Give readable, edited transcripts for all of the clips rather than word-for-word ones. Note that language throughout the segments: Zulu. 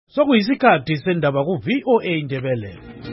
Sokuyisikhathi sendaba ku-VOA Indebele.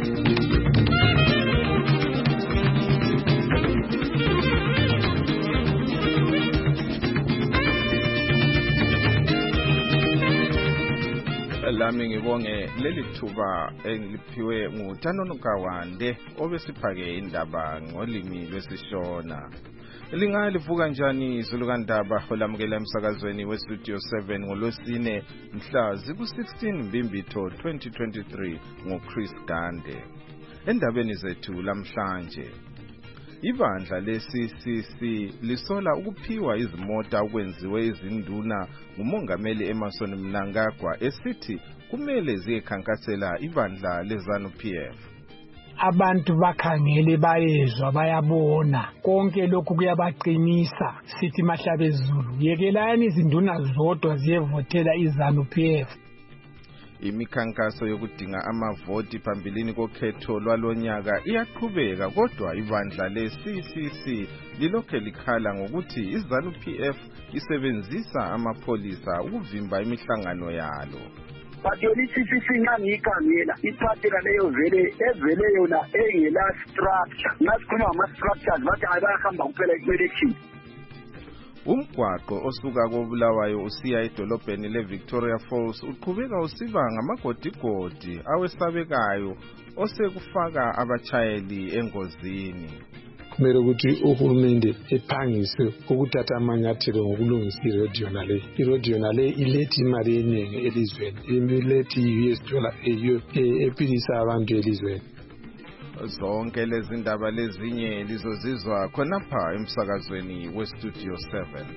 Lami ngibonge leli thuba engiliphiwe nguTanono Kawande obesiphake indaba ngolimi lwesiShona. Lingalivuka njani izulu kaNdaba olamukela emsakazweni weStudio 7 ngolwesine mhla ziku-16 Mbimbitho 2023 nguChris Gande. Endabeni zethu lamhlanje, ibandla le-CCC lisola ukuphiwa izimota okwenziwe izinduna nguMongameli Emmerson Mnangagwa esithi kumele ziyekhankasela ibandla leZANU-PF. Abantu bakhangele bayezwa bayabona konke lokhu kuyabaqinisa. Sithi Mahlabezulu, yekelani izinduna zodwa ziyevotela iZANU-PF. Imikhankaso yokudinga amavoti phambilini kokhetho lwalonyaka iyaqhubeka, kodwa ibandla le-CCC lilokhe likhala ngokuthi iZANU-PF isebenzisa amapholisa ukuvimba imihlangano yalo. Bathi i-CCC ngangiyikhangela iphathi leyo evele yona engela structure. Nasikhuluma ngama-structures bathi bayahamba kuphela ku-election. Umgwaqo osuka koBulawayo usiya edolobheni leVictoria Falls uqhubeka usiba ngamagodigodi awesabekayo osekufaka abachayeli engozini. Kumele ukuthi uhulumende ephangise ukuthatha amanyathelo ngokulungisa irodi yona le ilethi imali eningi elizweni, ilethi $US ephilisa abantu elizweni. Zonke lezi ndaba lezinye lizozizwa khonapha emsakazweni weStudio 7.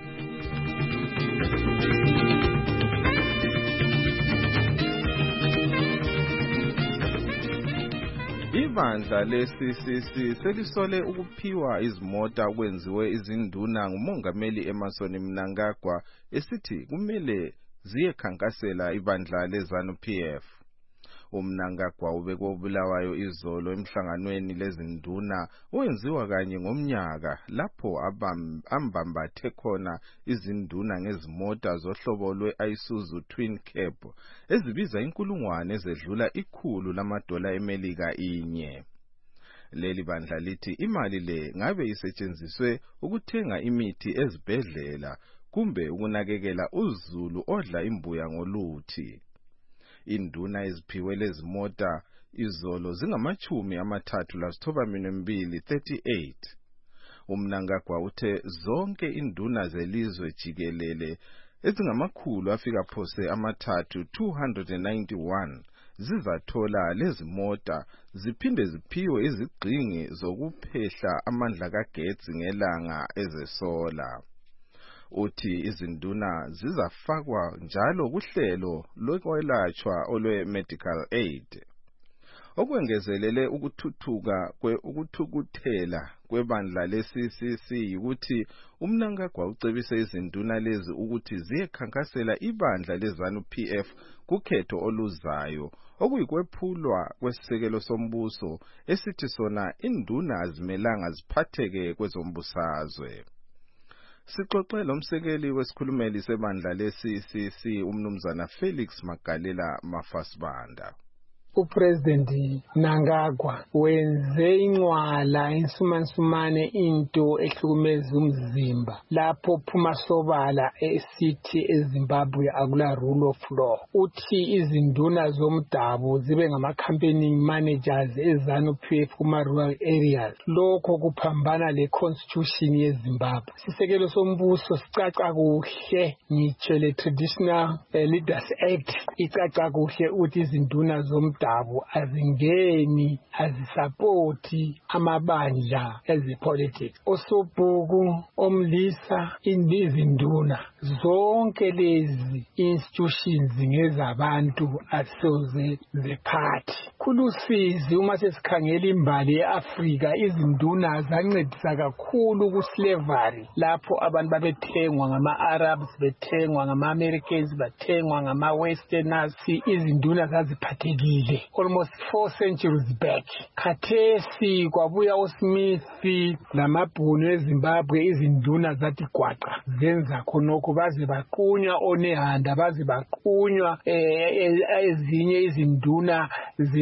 Ibandla le-CCC selisole ukuphiwa izimota okwenziwe izinduna nguMongameli Emmerson Mnangagwa esithi kumele ziyekhankasela ibandla leZANU-PF. UMnangagwa ubekobulawayo izolo emhlanganweni lezinduna owenziwa kanye ngomnyaka lapho ambambathe khona izinduna ngezimota zohlobo lwe-Isuzu Twin Cab ezibiza $1,000 ezedlula $100 eMelika inye. Leli bandla lithi imali le ngabe isetshenziswe ukuthenga imithi ezibhedlela kumbe ukunakekela uzulu odla imbuya ngoluthi. Induna eziphiwe lezi mota izolo zingama-38. UMnangagwa uthe zonke induna zelizwe jikelele ezingamakhulu afika phose 291 zizathola lezi mota ziphinde ziphiwe izigxingi zokuphehla amandla kagetsi ngelanga ezesola. Uthi izinduna zizafakwa njalo kuhlelo lokwelatshwa olwe-medical aid. Okwengezelele ukuthukuthela kwebandla le-CCC ukuthi uMnangagwa ucebise izinduna lezi ukuthi ziyekhankasela ibandla leZANU-PF kukhetho oluzayo, okuyikwephulwa kwesisekelo sombuso esithi sona induna azimelanga ziphatheke kwezombusazwe. Sixoxe lomsekeli wesikhulumeli sebandla le-CCC umnumzana Felix Magalela Mafasibanda. UPresident Mnangagwa wenze incwala insumansumane into ehlukumeza umzimba lapho phuma sobala esithi eZimbabwe akula rule of law. Uthi izinduna zomdabu zibe ngama-campaigning managers eZANU-PF kuma-rural areas. Lokho kuphambana le-constitution yeZimbabwe. Isisekelo sombuso sicaca kuhle, ngitsho le-Traditional Leaders Act icaca kuhle uthi izinduna zomdabu azingeni azisapoti amabandla ezepolitics. Osobhuku, omlisa, izinduna zonke lezi institutions ngezabantu asoze zephathi. Kulusizi uma sesikhangela imbali yeAfrika, izinduna zancedisa kakhulu kuslavery lapho abantu babethengwa ngama-Arabs, bethengwa ngama-Americans, bethengwa ngama-Westerners. Izinduna zaziphathekile edlule almost 4 centuries back. Khathesi kwabuya uSmith lamabhunu eZimbabwe, izinduna zathi gwaqa zenza khonokho, baze baqunywa onehanda, baze baqunywa ezinye izinduna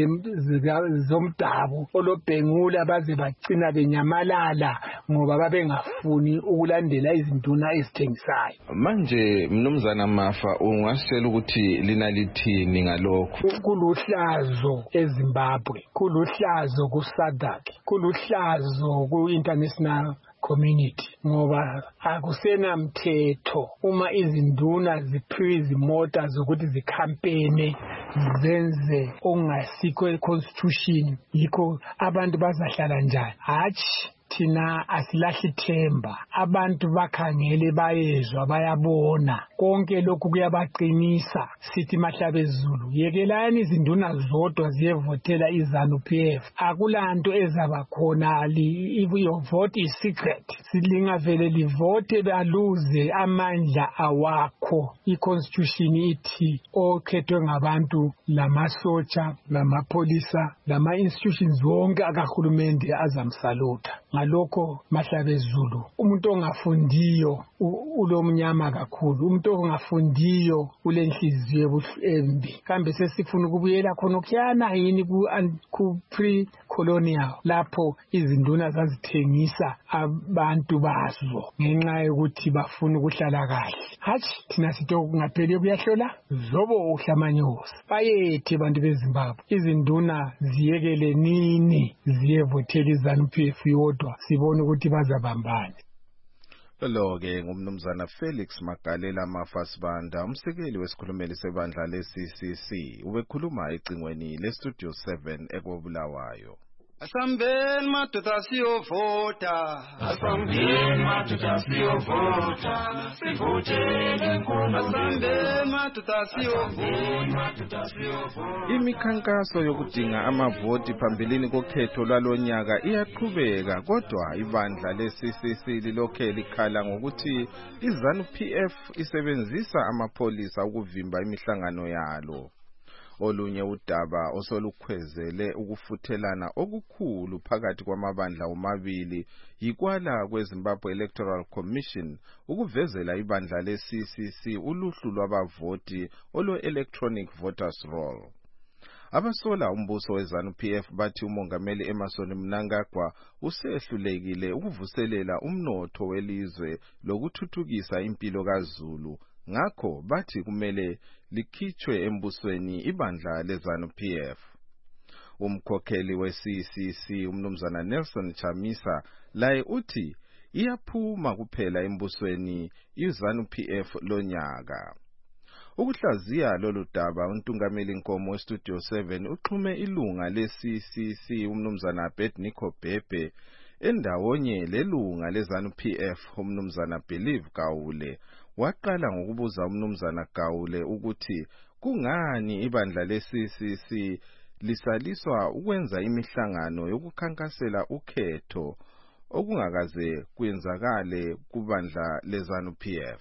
zomdabu olobhengula, baze bagcina benyamalala ngoba babengafuni ukulandela izinduna ezithengisayo. Manje mnumzana Mafa, ungasitshela ukuthi lina lithini ngalokho? Kuluhlazo eZimbabwe, kuluhlazo kuSADC, kuluhlazo ku-international community ngoba akusena mthetho uma izinduna ziphiwe izimota zokuthi zikhampene zenze ongasikho econstitution, yikho abantu bazahlala njani. Hatshi thina asilahli themba, abantu bakhangele bayezwa bayabona, konke lokhu kuyabaqinisa. Sithi Mahlabezulu, yekelani izinduna zodwa ziyevotela iZANU-PF, akulanto ezaba khona. If your vote is secret, silingavele livote baluze amandla awakho. I-constitution ithi okhethwe ngabantu, lamasotsha, lamapolisa, lama-institutions wonke akahulumende azamsalutha. Ngalokho Mahlabezulu, umuntu ongafundiyo ulomnyama kakhulu, umuntu ongafundiyo ulenhliziyo embi. Kambe sesifuna ukubuyela khona okuyana yini ku pre-colonial lapho izinduna zazithengisa abantu bazo ngenxa yokuthi bafuna ukuhlala kahle? Hatshi thina sithi kungapheli kuyahlola zobo uhlamanyosi. Bayethi abantu beZimbabwe, izinduna ziyekele nini ziyevotela iZANU-PF yodwa, sibone ukuthi bazabambani. Lo-ke ngumnumzana Felix Magalela Mafasibanda, umsekeli wesikhulumeli sebandla le-CCC, ubekhuluma ecingweni le-Studio 7 eKobulawayo. Asambeni madoda siyovota, asambeni madoda siyovota, sivotele nkulunkulu. Asambeni madoda siyovota. Imikhankaso yokudinga amavoti phambilini kokhetho lwalonyaka iyaqhubeka, kodwa ibandla le-CCC lilokhe likhala ngokuthi iZANU-PF isebenzisa amapholisa ukuvimba imihlangano yalo. Olunye udaba osolukhwezele ukufuthelana okukhulu phakathi kwamabandla omabili yikwala kweZimbabwe Electoral Commission ukuvezela ibandla le-CCC uluhlu lwabavoti olo-electronic voters roll. Abasola umbuso weZANU-PF bathi umongameli Emmerson Mnangagwa usehlulekile ukuvuselela umnotho welizwe lokuthuthukisa impilo kaZulu, ngakho bathi kumele likhitshwe embusweni ibandla leZANU-PF. Umkhokheli we-CCC umnumzana Nelson Chamisa laye uthi iyaphuma kuphela embusweni iZANU-PF lonyaka. Ukuhlaziya lolu daba untungameli Nkomo weStudio 7 uxhume ilunga le-CCC umnumzana Abednego Bhebhe endawonye lelunga leZANU-PF umnumzana Believe Gawule. Waqala ngokubuza umnumzana Gawule ukuthi kungani ibandla le-CCC lisaliswa ukwenza imihlangano yokukhankasela ukhetho okungakaze kwenzakale kubandla leZANU-PF.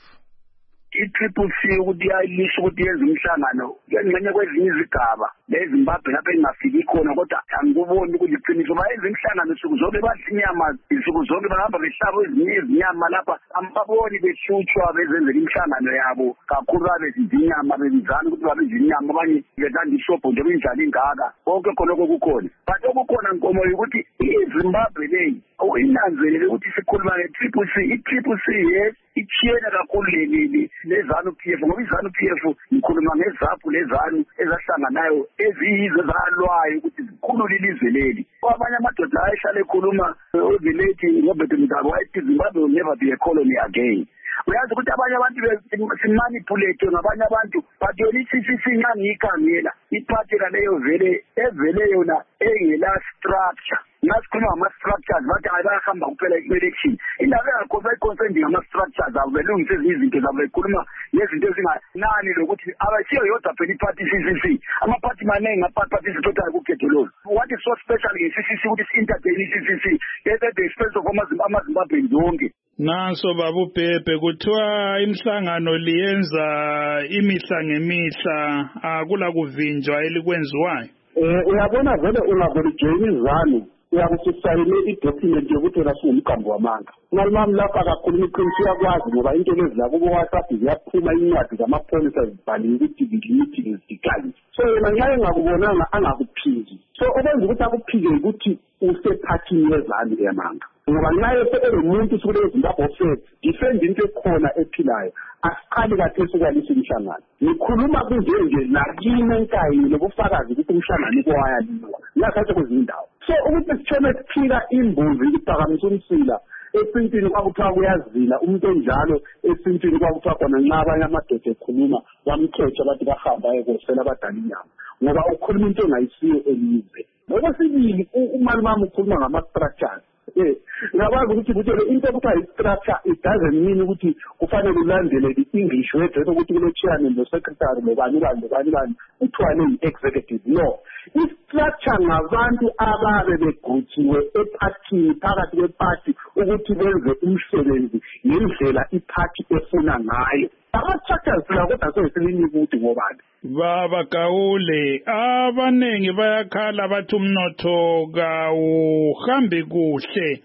I-CCC ukuthi yayilisha ukuthi yenze umhlangano ngengxenye kwezinye izigaba leZimbabwe lapho engafiki khona, kodwa angikuboni ukuthi iqiniso bayenza imihlangano insuku zonke, badla inyama insuku zonke, bahamba behlaba ezinye izinyama lapha, ambaboni behlutshwa bezenzela imihlangano yabo kakhulu, babedla inyama benzani ukuthi babedla inyama, abanye bethanda ishobho nje benjani ingaka, konke khonokho kukhona. But okukhona Nkomo ukuthi iZimbabwe leyi uyinanzelele ukuthi sikhuluma nge-CCC. I-CCC yes ichiyene kakhulu leZANU-PF ngoba iZANU-PF ikhuluma ngezaphu lezanu ezahlanganayo eziyizwe zalwayo ukuthi zikhulule ilizwe leli. Abanye amadoda ayehlala ekhuluma ozilethi Robert Mugabe wayethi Zimbabwe will never be a colony again. Uyazi ukuthi abanye abantu simanipulate ngabanye abantu, but yona i-CCC ngangiyikhangela iphathi leyo evele yona engela structure. Nasikhuluma ngama-structures bathi ayahamba kuphela i-election. Indaba yakho bayiconcerned ngama-structures abo belungise ezinye izinto zabo bekhuluma ngezinto ezinganani lokuthi abasiyo yodwa phela iphathi i-CCC. Amaphathi maningi aparticipateyo kukhetho lolu. What is so special nge-CCC ukuthi si-entertain i-CCC at the expense of amaZimbabweans wonke? Naso babu Bhebhe kuthiwa imhlangano liyenza imihla ngemihla, akula kuvinjwa elikwenziwayo. uyabona vele ungavele join izanu uyakusayine i-document yokuthi wena singumqambo wamanga. Umalumami lapha akakhuluma iqiniso uyakwazi ngoba into lezi labo ku-WhatsApp ziyaphuma incwadi zamapholisa zibhaliwe ukuthi i-meeting is declined. So yena nxa engakubonanga angakuphizi. So okwenza ukuthi akuphike ukuthi usephathini yezanu yamanga. Ngoba nxa esemuntu sukule Zimbabwe ofet defend into ekhona ephilayo asiqali kathesi ukwalisa umhlangano. Ngikhuluma kunje nakini enkayini lobufakazi ukuthi umhlangano kwayaliwa lakhathi kwezinye indawo. So ukuthi sithome siphika imbuzi iphakamisa umsila esintini kwakuthiwa kuyazila umuntu onjalo esintini kwakuthiwa khona nxa abanye amadoda ekhuluma bamkhetha bathi bahamba ayekosela abadala inyama ngoba ukhuluma into engayisiyo elizwe. Okwesibili umalumami ukhuluma ngama-structures. Ngakwazi ukuthi kutshele into okuthiwa i-structure it doesn't mean ukuthi kufanele ulandele the-English word ukuthi kulo-chairman lo-secretary lobani kuthiwa ne-executive. No, i-structure ngabantu ababe beguthiwe ephathini phakathi kwephathi ukuthi benze umsebenzi ngendlela iphathi efuna ngayo. Ama-structures la kodwa soyisilinike ukuthi ngobani. Baba Gaule, abanengi bayakhala bathi umnotho kawuhambi kuhle.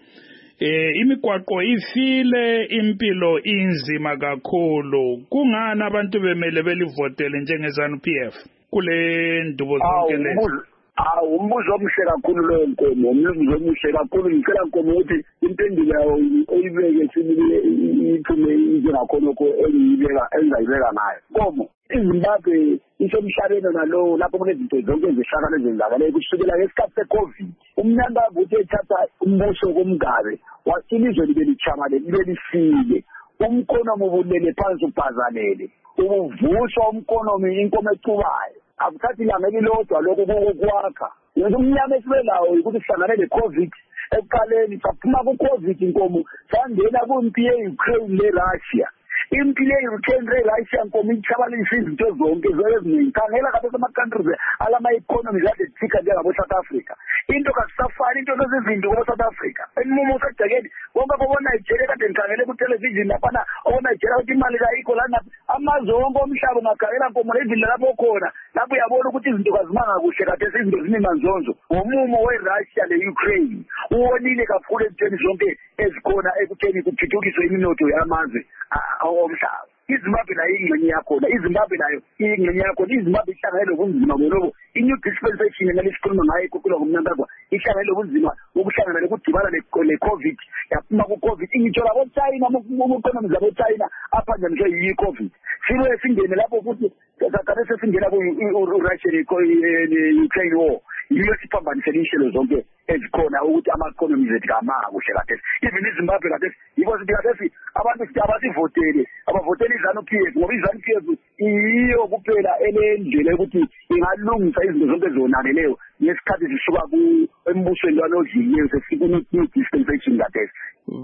Imigwaqo ifile, impilo inzima kakhulu. Kungani abantu bemele belivotele njengezanu-PF kule ndubo zonke lezi? Umbuzo omuhle kakhulu lowo Nkomo, umbuzo omuhle kakhulu. Ngicela Nkomo ukuthi impendulo yawo oyibeke sibile iphume njengakhonokho engizayibeka ngayo. Nkomo, iZimbabwe isemhlabeni nalowo lapho kunezinto zonke ezihlakana ezenzakalayo kusukela ngesikhathi se-COVID. Umnyangavu uthi ethatha umbuso komgabe ilizwe libe lichamalele libe lifile. Umkonomi ubulele phansi ubhazalele. Ubuvuswa umkonomi inkomo ecubayo. Akuthathi ilanga elilodwa lokho kokwakha. Yenza umnyama esibelawo ukuthi sihlangane le-COVID. Ekuqaleni saphuma ku-COVID Nkomo sangena kumpi ye-Ukraine le-Russia. Impi le-Ukraine le-Russia Nkomo ichabalisa izinto zonke eziningi. Khangela kabe sama-countries alama-economies ade thika njengabo-South Africa. Into kasisafani into zezinto kwa-South Africa. Enimumo usegcekeni konke kobo-Nigeria kade ngikhangele ku-television laphana obo-Nigeria ukuthi imali kayikho lana amazwe wonke omhlaba ungakhangela Nkomo levile lapho khona lapho uyabona ukuthi izinto kazimanga kuhle kade izinto zinemanzonzo. Ngomumo we-Russia le-Ukraine uwonile kakhulu ezintweni zonke ezikhona ekutheni kuthuthukiswe iminotho yamazwe omhlaba. iZimbabwe nayo ingxenye yakhona, iZimbabwe nayo ingxenye yakhona. iZimbabwe ihlangane lobunzima ngoba i-new dispensation ngalesikhuluma ngayo ikukhula ngomnyangavu ihlangane lobunzima ukuhlangana lokudibana le-COVID yaphuma ku-COVID. Ngitsho labo-China ubukonomi zabo-China apha nje nje yi-COVID sibuye singene lapho futhi kade sesingena ku-Russia ne-Ukraine war. Yiyo siphambanisele inhlelo zonke ezikhona ukuthi ama-economies ethu kamanga kuhle kathesi. Even iZimbabwe kathesi yiko sithi kathesi abantu abasivotele abavotele iZANU-PF ngoba iZANU-PF yiyo kuphela elendlela ukuthi ingalungisa izinto zonke ezonakeleyo ngesikhathi zisuka embusweni lwanodlileyo sesifika ku-new dispensation kathesi.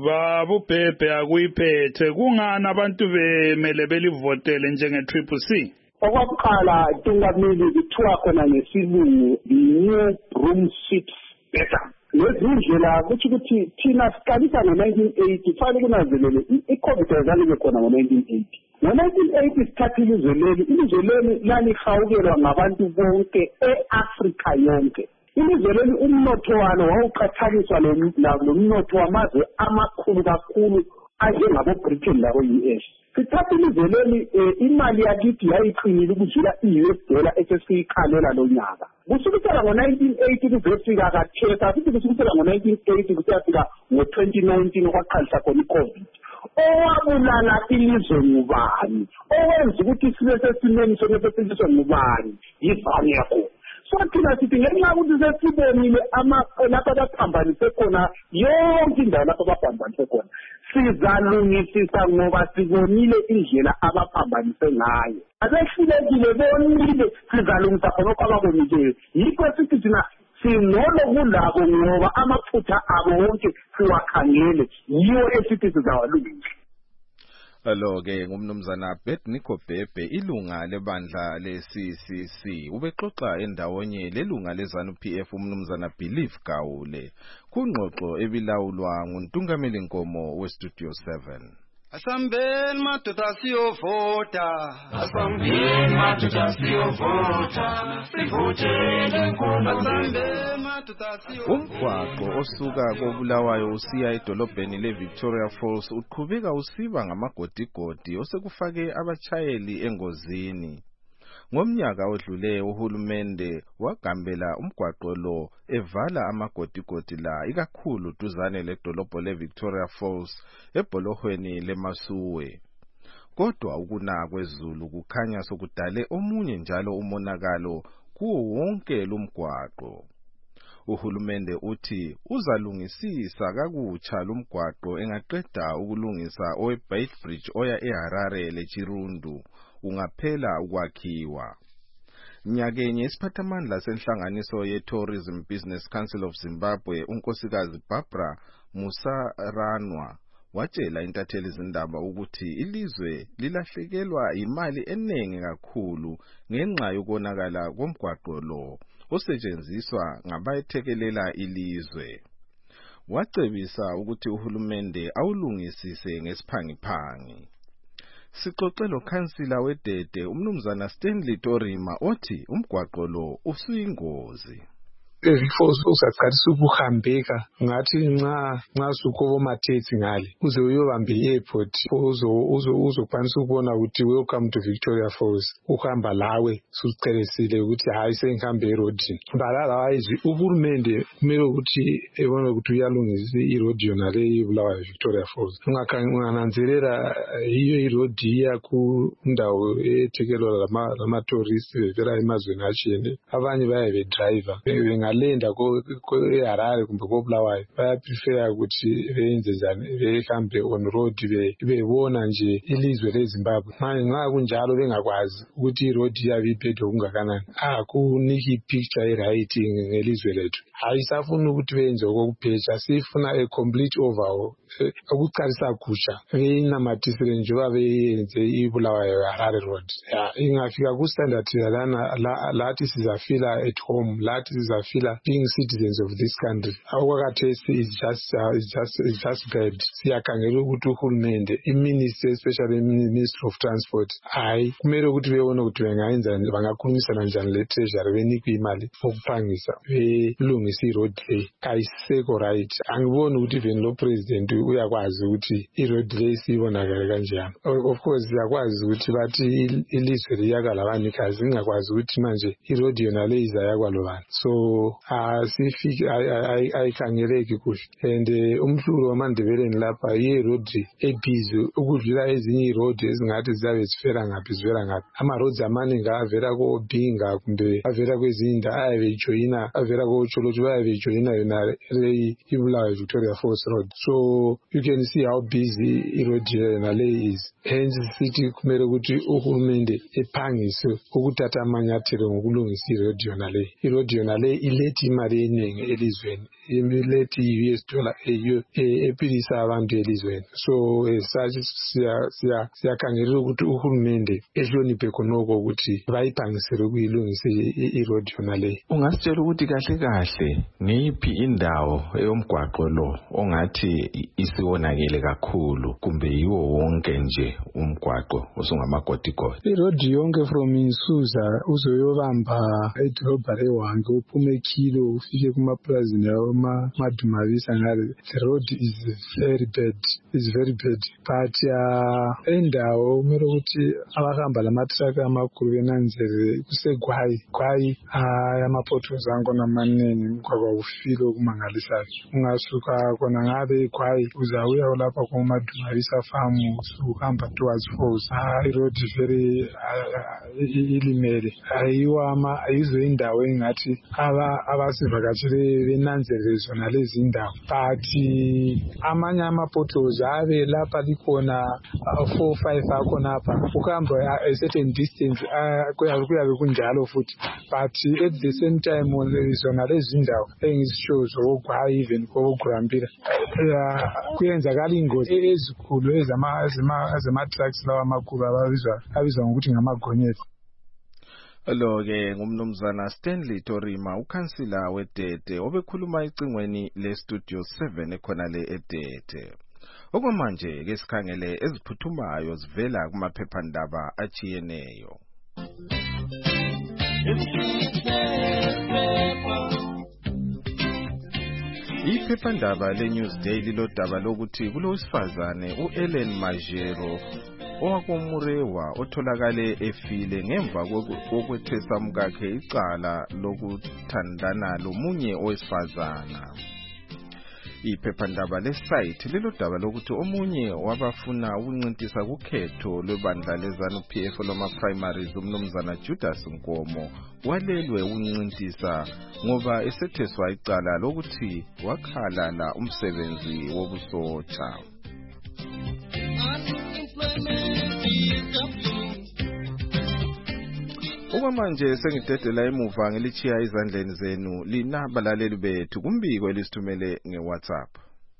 Babubhebhe akuyiphethe kungani abantu bemele belivotele njenge-CCC? Okokuqala Tungamili kuthiwa khona ngesilungu the new broom sweeps better. Lezindlela kuthi ukuthi thina siqalisa ngo-1980 fanele kunazelele i-COVID yazaliwe khona ngo-1980. Ngo-1980 sithatha ilizwe leli lalihawukelwa ngabantu bonke e-Afrika yonke. Ilizwe leli umnotho walo wawuqathaniswa nomnotho wamazwe amakhulu kakhulu anjengabo-Britain labo-US. Sithatha ilizwe leli imali yakithi yayiqinile ukudlula i-US$ esesiyikhalela lo nyaka. Kusukela ngo-1980 kuzofika kathesa futhi kusukela ngo-1980 kusiyafika ngo-2019 kwaqalisa khona i-COVID. Owabulala ilizwe ngubani? Owenza ukuthi sibe sesimeni sokusetshenziswa ngubani? Yizanu yakho. So thina sithi ngenxa yokuthi sesibonile lapho abaphambanise khona yonke indawo lapho abaphambanise khona sizalungisisa ngoba sibonile indlela abaphambanise ngayo. Abehlulekile bonile sizalungisa khonokho ababonileyo. Yikho sithi thina sinolo kulabo ngoba amaphutha abo wonke siwakhangele yiwo esithi sizawalungisa. Lo-ke ngumnumzana Nico Bhebhe ilunga lebandla le-CCC ubexoxa endawonye lelunga leZANU-PF umnumzana Believe Gaule kungxoxo ebilawulwa nguNtungameli Nkomo weStudio 7. Asambeni madoda siyovota. Asambeni madoda siyovota. Sivotele inkundla. Asambeni madoda siyovota. Umgwaqo osuka koBulawayo usiya edolobheni leVictoria Falls uqhubeka usiba ngamagodigodi osekufake abachayeli engozini. Ngomnyaka odlule uhulumende wagambela umgwaqo lo evala amagodigodi la ikakhulu duzane ledolobho leVictoria Falls ebholohweni leMasuwe. Kodwa ukuna kwezulu kukhanya sokudale omunye njalo umonakalo kuwo wonke lumgwaqo. Uhulumende uthi uzalungisisa kakutsha lumgwaqo engaqeda ukulungisa oweBait Bridge oya eHarare leChirundu ungaphela ukwakhiwa. Nyakenye isiphathamandla senhlanganiso ye-Tourism Business Council of Zimbabwe unkosikazi Barbara Musaranwa watshela intatheli izindaba ukuthi ilizwe lilahlekelwa imali eningi kakhulu ngenxa yokonakala komgwaqo lo osetshenziswa ngabayethekelela ilizwe. Wacebisa ukuthi uhulumende awulungisise ngesiphangiphangi. Sixoxe lokhansila weDede umnumzana Stanley Torima othi umgwaqo lo usuyingozi. Before usaqalisa ukuhambeka ngathi nxa sukobo mathethi ngale uze uyobamba i-airport uzokwanisa ukubona ukuthi welcome to Victoria Falls uhamba lawe sucelesile ukuthi hayi sengihambe erodini otherwise uhulumende kumele ukuthi ebone ukuthi uyalungisa i-road yona le iBulawayo Victoria Falls. Ungananzelela iyo i-road iya kundawo ethekelwa lama-tourist bevela emazweni atshiyene abanye bayabe driver ngalenda eHarare kumbe koBulawayo bayaprefer ukuthi benze njani behambe on road bebona nje ilizwe leZimbabwe. Manje nxa kunjalo bengakwazi ukuthi i-road yabe iphethe okungakanani kuniki i-picture right ngelizwe lethu. Ayisafuna ukuthi benze okokuphetsha sifuna a complete overhaul ukuqalisa kutsha inamathisele njengoba beyenze iBulawayo Harare road. Ingafika ku-standard lathi sizafila at home lathi sizafila being citizens of this country. Awakathesi is just bad. Siyakhangela ukuthi uhulumende iministry especially Ministry of Transport kumele ukuthi bebone ukuthi bengayenzani bangakhulumisana njani le-treasury benikwe imali okuphangisa belungisa i-road le ayiseko right. Angiboni ukuthi even lo president uyakwazi ukuthi i-road le siyibonakale kanjani. Of course siyakwazi ukuthi bathi ilizwe liyakwa labanikazi ingakwazi ukuthi manje i-road yona le izayakwa lobani. So sifike ayikhangeleki kuhle and umhlulo wamandebeleni lapha i-road ebhizi ukudlula ezinye i-road ezingathi zizabe zifera ngaphi zivela ngaphi. Ama-roads amaningi avela koBinga kumbe avela kwezinda ayabejoyina avela koCholotsho bayabejoyina yona iBulawayo Victoria Falls road. So you can see how busy i-road yona le is. Hence sithi kumele ukuthi uhulumende ephangise ukuthatha amanyathelo ngokulungisa i-road yona le. I-road yona le ilethi imali eningi elizweni imilethi $US ephilisa abantu elizweni. So siyakhangela ukuthi uhulumende ehloniphe khonoko ukuthi bayiphangisele ukuyilungisa i-road yona le. Ungasitshela ukuthi kahle kahle ngiphi indawo eyomgwaqo lo ongathi isiwonakele kakhulu kumbe yiwo wonke nje umgwaqo osungamagodigodi? I-road yonke from Insuza uzoyobamba edolobha leWange uphume eKilo ufike kumapulazini yawo Madumavisa ngale. The road is very bad. It's very bad. But endawo kumele ukuthi abahamba lamatraka amakhulu benanzele kusegwayi amapotholes angona amaningi umgwaqo ufile okumangalisayo. Ungasuka khona ngabe igwayi uzawuya lapha kuMadumavisa farm usuhamba towards Falls. I-road very ilimele ayizo indawo engathi abasivakatshele benanzele zona lezi indawo. But amanye ama-potholes abe lapha likhona 4-5 akhona apha ukuhamba a certain distance kuyabe kunjalo futhi. But at the same time zona lezi indawo engizisho zokugwayi even kokugrambila kuyenzakala ingozi ezikhulu ezama-trucks lawa amakhulu abizwa ngokuthi ngamagonyela. Lo-ke ngumnumzana Stanley Torima ukhansila weDede obekhuluma ecingweni le-Studio 7 ekhona le eDede. Okwamanje ke sikhangele eziphuthumayo zivela kumaphephandaba achiyeneyo. Iphephandaba leNewsday lilodaba lokuthi kulowesifazane uEllen Majero owakomurewa otholakale efile ngemva kokwethesa umkakhe icala lokuthandana lomunye owesifazana. Iphephandaba lesite lilodaba lokuthi omunye wabafuna ukuncintisa kukhetho lwebandla leZANU-PF loma-primaries umnumzana Judas Nkomo walelwe ukuncintisa ngoba esetheswa icala lokuthi wakhalala umsebenzi wobusotsha. Okwamanje sengidedela emuva ngilichiya izandleni zenu lina balaleli bethu kumbiko elisithumele ngeWhatsApp.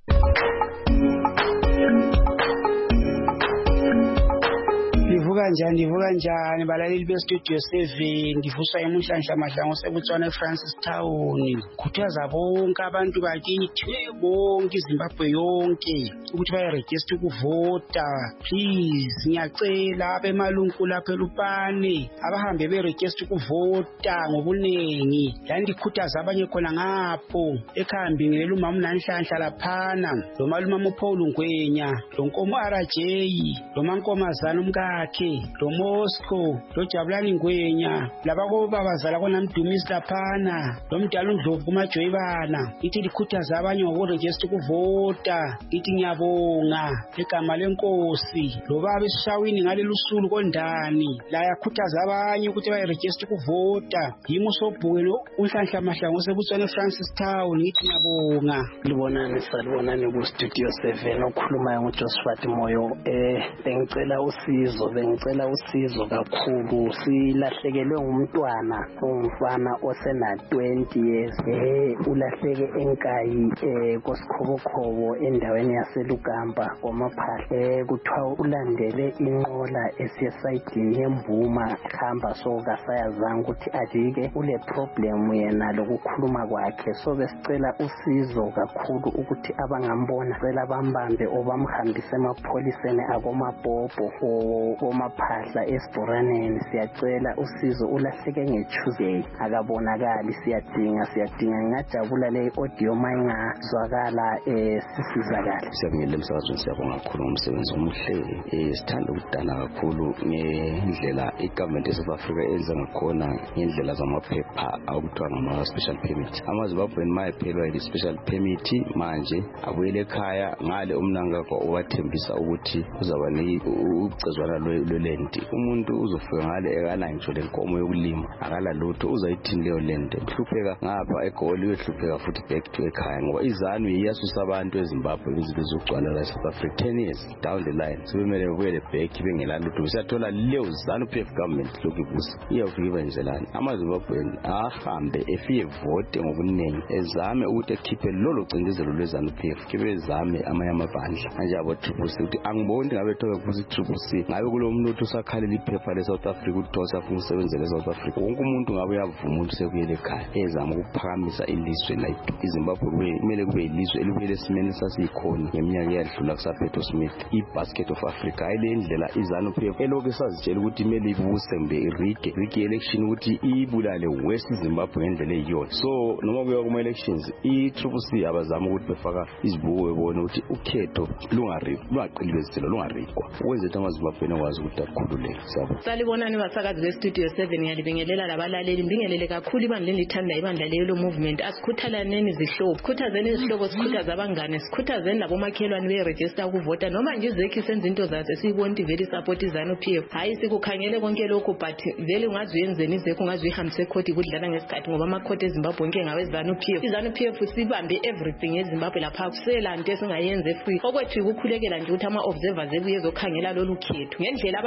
Ndivuka njani balaleli bestudio 7 ngivuswa emuhlanhla mahlango sebutswana eFrancis Town. Khuthaza bonke abantu bakithi bonke iZimbabwe yonke ukuthi bayeregister ukuvota. Please ngiyacela abemalungu lapha eLupane abahambe beregister ukuvota ngobunengi. La ndikhuthaza abanye khona ngapho ekhambi ngelo mama nanhlanhla laphana lo maluma Paul Ngwenya lo Nkomo RJ lo mankomazana umkakhe lo Moscow lo Jabulani Ngwenya labako babazala kona Mdumisi laphana lo Mdala uNdlovu kumajoyibana ithi likhuthaza abanye ngokuregister ukuvota. Ithi ngiyabonga egama lenkosi lo baba esishawini ngalelo sulu kondani la yakhuthaza abanye ukuthi bayeregister ukuvota. Yimo sobhuke unhlanhla mahlango sebutswana Francis Town. Ithi ngiyabonga. Libonani ku studio 7 okhulumayo ngoJosephat Moyo. Bengicela usizo kakhulu. Silahlekelwe ngumntwana umfana osena 20 years. Ulahleke enkayi koSkhobokhobo endaweni yaseLugamba kwaMaphahla. Kuthiwa ulandele inqola esesayidini yemvuma khamba soka sayazanga ukuthi ajike ule problem yena lokukhuluma kwakhe. So besicela usizo kakhulu ukuthi abangambona cela bambambe obamhambise emapholiseni akoMabhobho oMaphahla eSiboraneni. Siyacela usizo ulahleke ngeTuesday akabonakali. Siyadinga ngajabula le audio mayingazwakala sisizakala. Siyabongela emsakazweni, siyabonga kakhulu ngomsebenzi omuhle. Sithanda ukudana kakhulu ngendlela igovernment eSouth Africa enza ngakhona ngendlela zamaphepha akuthiwa ngama-special permit. AmaZimbabwean mayephelwa i-special permit manje abuyele ekhaya ngale umnankakho owathembisa ukuthi uzaba ucezwana lwelenti. Umuntu uzofika ngale ekala ngitsho lenkomo yokulima akala lutho uzayithini leyo lente. Hlupheka ngapha eGoli uyehlupheka futhi back to ekhaya ngoba iZANU iyasusa abantu eZimbabwe bezizugcwala la South Africa 10 years down the line. Sebemele buyele back bengela lutho. Siyathola leyo ZANU-PF government lokubusa iyafika njelani. AmaZimbabwean ahambe efike vote ngobunengi ezame ukuthi ekhiphe lolo cindezelo lweZANU-PF kebe ezame amanye amabandla manje abo Triple C ukuthi angiboni ngabe thoke futhi Triple C ngabe kulo muntu usakhalela iphepha leSouth Africa ukuthi usafuna usebenzele eSouth Africa. Wonke umuntu ngabe uyavuma ukuthi sekuyele ekhaya ezama ukuphakamisa ilizwe lethu. iZimbabwe kumele kube ilizwe elibuyele esimeni sasiyikhona ngeminyaka eyadlula kusaPeter Smith. iBasket of Africa ayile indlela iZANU-PF elokhu esazitshela ukuthi kumele ibuse mbe irige election ukuthi ibulale West Zimbabwe ngendlela eyiyona. So noma kuya kuma elections iTriple C abazama ukuthi befaka izibuko bebone ukuthi ukhetho lungaqilibezelo lungarikwa ukwenza ukuthi amaZimbabwe akwazi ukuthi akhululeke. Salibonani basakazi bestudio 7 ngiyalibingelela labalaleli mbingelele kakhulu ibandla lithanda ibandla lelo movement. Asikhuthalaneni izihlobo, sikhuthazeni izihlobo, sikhuthaza abangane, sikhuthazeni labomakhelwane beregister ukuvota noma nje izekhi senza into zazo siyibona vele support iZANU-PF. Hayi sikukhangele konke lokho but vele ungazi uyenzeni izekhi ungazi uyihambise ecourt kudlala ngesikhathi ngoba amacourt eZimbabwe wonke ngawe iZANU-PF. iZANU-PF sibambe everything eZimbabwe lapha kusela into esingayenze free. Okwethu ukukhulekela nje ukuthi ama observers ebuye ezokhangela lolu khetho ngendlela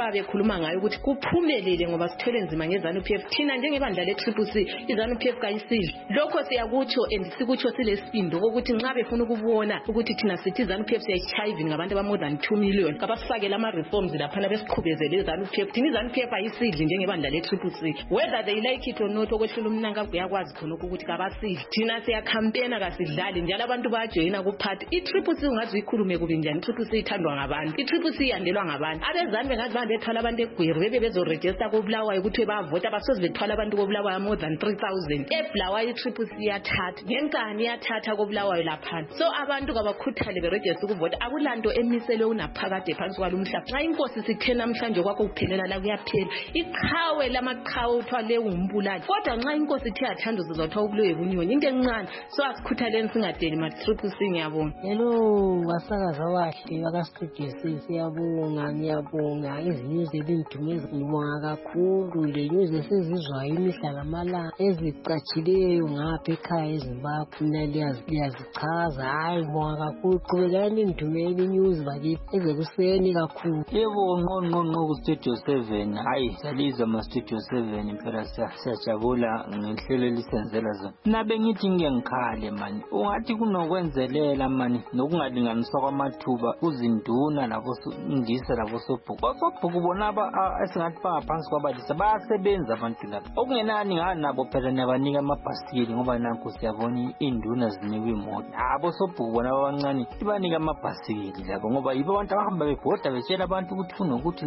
ababekhuluma ngayo ukuthi kuphumelele ngoba sithwele nzima ngeZANU-PF. Thina njengebandla le-Triple C iZANU-PF kayisidli lokho siyakutsho and sikutsho silesifindo ukuthi nxa befuna ukubona ukuthi thina sithi iZANU-PF siyayishayivini ngabantu aba more than 2 million kabasifakela ama-reforms laphana besiqhubezele iZANU-PF. Thina iZANU-PF ayisidli njengebandla le-Triple C, whether they like it or not. Okwehlula umnanka kuyakwazi khona ukuthi kabasidli. Thina siyakhampena kasidlali njalo abantu bayajoyina kuphathi. I-Triple C ungazi uyikhulume kubi njani. I-Triple C ithandwa ngabantu, i-Triple C iyandelwa ngabantu. Abezani bengazi bahambe bethwala abantu eGwiri bebe bezoregister koBulawayo ukuthi bavota basoze bethwala abantu koBulawayo more than 3000. eBulawayo i-Triple C iyathatha ngenkani iyathatha koBulawayo laphana. So abantu kabakhuthale beregister ukuvota. Akulanto emisele unaphakade phansi kwalumhlaba. Nxa inkosi sithe namhlanje kwakho kuphelela la kuyaphela. Iqhawe lamaqhawe uthwale umbulali. Kodwa nxa inkosi ithe yathanda uzothiwa ukuloye kunyoni into encane. So asikhuthaleni singadeli ma Triple C. Ngiyabonga. Hello basakaza wahle bakastudio siyabonga ngiyabonga izinto ezibindumeza ngibonga kakhulu le news esizizwayo imihla ngamalanga ezicatshileyo ngapha ekhaya eZimbabwe liyazichaza. Hayi ngibonga kakhulu qhubekani indumela news bakithi ezekuseni kakhulu. Yebo ngqongqo ku Studio 7. Hayi saliza ma Studio 7 impela siyajabula ngehlelo lisenzela zona. Nabe ngithi ngiyangikhale mani ungathi kunokwenzelela mani nokungalinganiswa kwamathuba uzinduna labo indisa labo sobhuku bona esingathi baphansi kwabalisa bayasebenza abantu laba okungenani ngani nabo phela nabanika amabhasikili ngoba nakho siyabona induna zinikwe imoto. Abo sobhuku bona abancane ibanika amabhasikili labo ngoba yibo abantu abahamba bebhoda betshela abantu ukuthi kunokuthi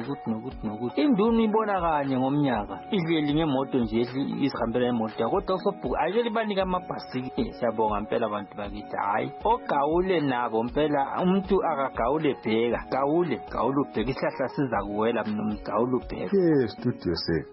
nokuthi induna ibona kanye ngomnyaka idleli ngemoto nje isihambela imoto kodwa sobhuku ayike banika amabhasikili. Siyabonga impela abantu bakithi. Hayi ogawule nabo impela umuntu akagawule bheka gawule ubheka isihlahla siza kuwela mgawule ubheka. Studio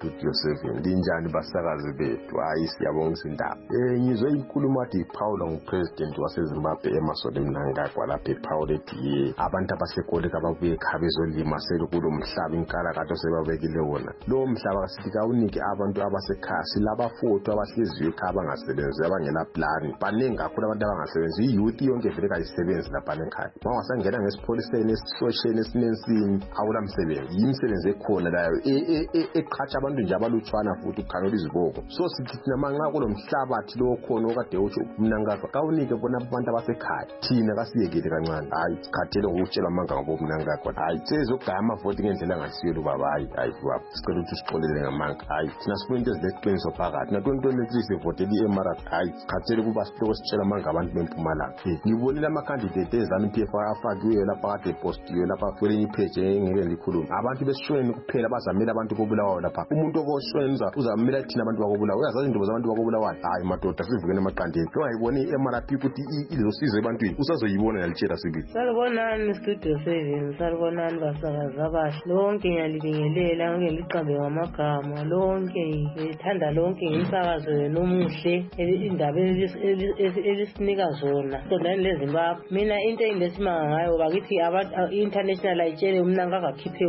7 linjani basakazi bethu. Hayi siyabonga izindaba. Ngizwe inkulumo athi Paula ngupresident waseZimbabwe Emmerson Mnangagwa lapha ePaul ethi abantu abasekoleka babuye ekhaya bezolima sekulo mhlaba inkalakatho sebabekile wona. Lo mhlaba kasithi kawunike abantu abasekhaya silabafowethu abahleziyo ekhaya abangasebenzi abangela plan. Baningi kakhulu abantu abangasebenzi. I-youth yonke vele kayisebenzi lapha ekhaya. Mawasangena ngesipholiseni esishosheni esinensini awula msebenzi. Yimisebenzi ekhona layo eqhatsha abantu nje abalutshwana futhi ukukhanela izibongo. So sithi thina manxa kulo mhlabathi lo khona okade utsho Mnangagwa kawunike bona abantu abasekhaya. Thina kasiyekile kancane. Hayi sikhathele ngokutshela amanga ngoba Mnangagwa. Hayi sezogaya amavoti ngendlela ngasiyelo baba. Hayi baba sicela ukuthi sixolele ngamanga. Hayi thina sifuna into ezileqiniso phakathi. Na 2023 sivoteli eMarat. Hayi sikhathele kuba sihloko sitshela amanga abantu beMpumalanga. Ngibonile ama-candidate eZANU-PF afakiwe lapha kade postiwe lapha kwelinye ipage engeke ngikhulume. Abantu besishweni kuphela bazamela abantu koBulawayo lapha. Umuntu okoshweni uzamela thina abantu bakobulawayo. Uyazazi indaba zabantu bakobulawayo. Hayi madoda sivukene emaqandeni. Ungayiboni eMarat ukuthi izosiza ebantwini. Usazoyibona yalitshela sibili. Salibonani Studio 7 salibonani basakazi abahle. Lonke ngiyalibingelela ngeliqambe ngamagama lonke ngithanda lonke ngimsakazo nomuhle indaba elisinika zona sondani leZimbabwe. Mina into engilesimanga ngayo bakithi international ayitshele Mnangagwa akhiphe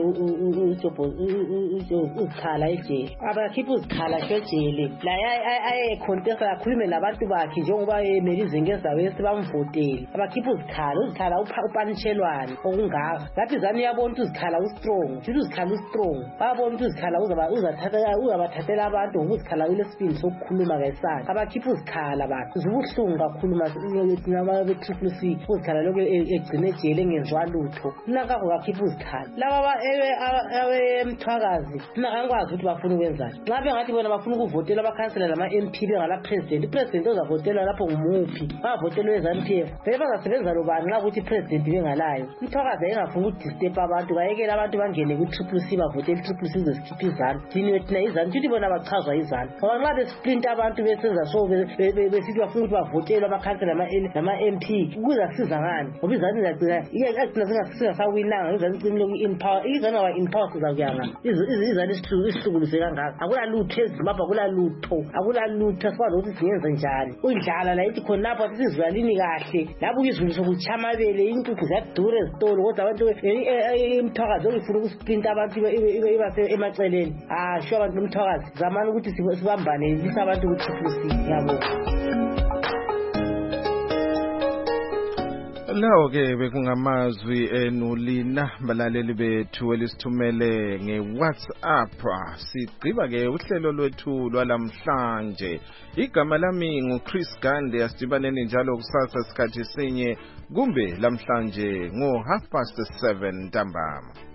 uzikhala ejele. Abakhipha uzikhala ejele la aye contest akhulume nabantu bakhe njengoba emeli izinto ezawesi bamvotele. Abakhipha uzikhala upanishelwane okungaka. Ngathi zani yabona uzikhala ustrong. Sithi uzikhala ustrong. Babona uzikhala uzabathathela abantu ngokuzikhala kulesibindi sokukhuluma ngesandla. Abakhipha uzikhala abantu. Uzubuhlungu kakhulu masina be-Triple C uzikhala lokho egcine ejele engenzwa lutho. Mnangagwa akhipha uzikhala. Laba emthwakazi ngakwazi ukuthi bafuna ukwenzani. Nxa bengathi bona bafuna ukuvotela abakhansela nama-MP bengala president. I-president ozavotela lapho ngumuphi? Bavotela weZANU-PF. Vele bazasebenza lobani nxa ukuthi i-president bengalayo. Umthwakazi engafuna ukudisturb abantu kayekela abantu bangene ku-Triple C bavotela i-Triple C zesikipha izanu. Thina izanu ukuthi bona bachazwa izanu. Ngoba nxa besplinta abantu besenza so besithi bafuna ukuthi bavotelwe amakhansela nama-MP kuzasiza ngani? Ngoba izanu zagcina singasawinanga izanu cimile ku-empower. Izanu awa-empower sizakuyanga. Izanu isihlukuluze kangaka. Akulalutho eZimbabwe akulalutho asifana ukuthi singenza njani. Indlala la ithi khonapha sizizwalini kahle. Lapho izulu sokuchamabele inkukhu ziyadura ezitolo kodwa abantu imthwakazi okufuna ukusplinta abantu ibase emaceleni. Sho abantu bomthwakazi zamani ukuthi sibambane lisa abantu ukuthi siyabo. Lawo ke bekungamazwi enulina balaleli bethu elisithumele ngeWhatsApp. Sigqiba ke uhlelo lwethu lwalamhlanje. Igama lami nguChris Gande, asidibaneni njalo kusasa isikhathi sinye kumbe lamhlanje ngo 7:30 ntambama.